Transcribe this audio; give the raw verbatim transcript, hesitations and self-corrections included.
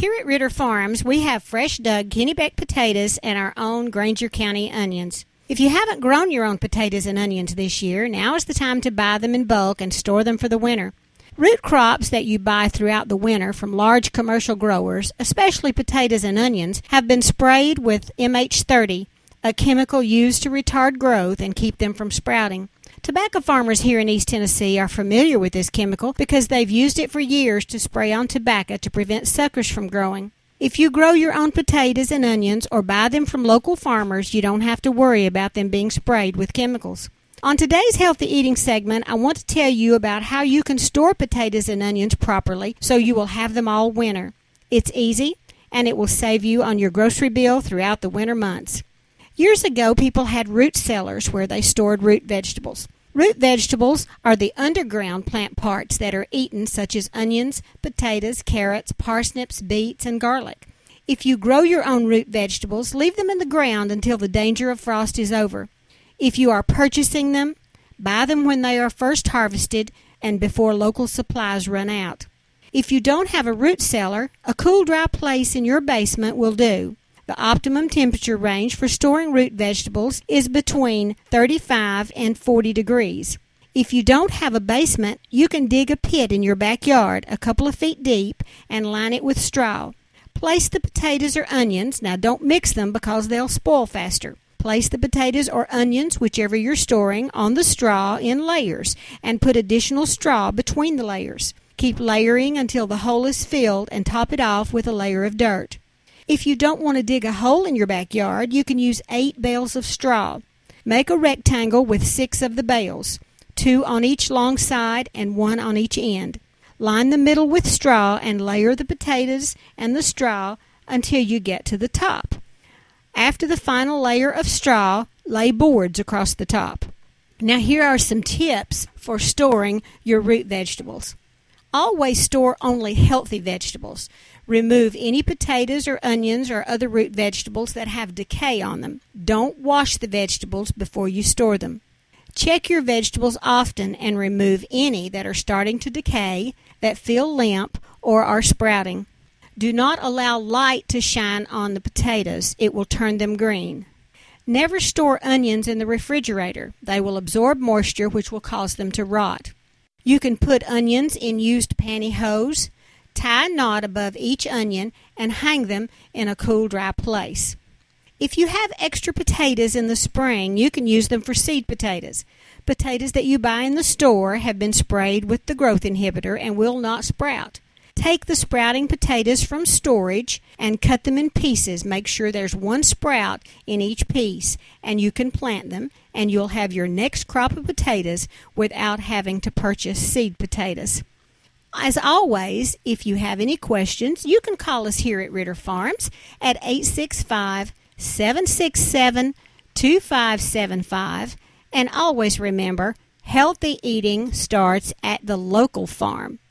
Here at Ritter Farms, we have fresh dug Kennebec potatoes and our own Granger County onions. If you haven't grown your own potatoes and onions this year, now is the time to buy them in bulk and store them for the winter. Root crops that you buy throughout the winter from large commercial growers, especially potatoes and onions, have been sprayed with M H thirty, a chemical used to retard growth and keep them from sprouting. Tobacco farmers here in East Tennessee are familiar with this chemical because they've used it for years to spray on tobacco to prevent suckers from growing. If you grow your own potatoes and onions or buy them from local farmers, you don't have to worry about them being sprayed with chemicals. On today's Healthy Eating segment, I want to tell you about how you can store potatoes and onions properly so you will have them all winter. It's easy, and it will save you on your grocery bill throughout the winter months. Years ago, people had root cellars where they stored root vegetables. Root vegetables are the underground plant parts that are eaten, such as onions, potatoes, carrots, parsnips, beets, and garlic. If you grow your own root vegetables, leave them in the ground until the danger of frost is over. If you are purchasing them, buy them when they are first harvested and before local supplies run out. If you don't have a root cellar, a cool, dry place in your basement will do. The optimum temperature range for storing root vegetables is between thirty-five and forty degrees. If you don't have a basement, you can dig a pit in your backyard a couple of feet deep and line it with straw. Place the potatoes or onions, now don't mix them because they'll spoil faster. Place the potatoes or onions, whichever you're storing, on the straw in layers and put additional straw between the layers. Keep layering until the hole is filled and top it off with a layer of dirt. If you don't want to dig a hole in your backyard, you can use eight bales of straw. Make a rectangle with six of the bales, two on each long side and one on each end. Line the middle with straw and layer the potatoes and the straw until you get to the top. After the final layer of straw, lay boards across the top. Now here are some tips for storing your root vegetables. Always store only healthy vegetables. Remove any potatoes or onions or other root vegetables that have decay on them. Don't wash the vegetables before you store them. Check your vegetables often and remove any that are starting to decay, that feel limp, or are sprouting. Do not allow light to shine on the potatoes. It will turn them green. Never store onions in the refrigerator. They will absorb moisture, which will cause them to rot. You can put onions in used pantyhose, tie a knot above each onion, and hang them in a cool, dry place. If you have extra potatoes in the spring, you can use them for seed potatoes. Potatoes that you buy in the store have been sprayed with the growth inhibitor and will not sprout. Take the sprouting potatoes from storage and cut them in pieces. Make sure there's one sprout in each piece, and you can plant them, and you'll have your next crop of potatoes without having to purchase seed potatoes. As always, if you have any questions, you can call us here at Ritter Farms at eight six five, seven six seven, two five seven five. And always remember, healthy eating starts at the local farm.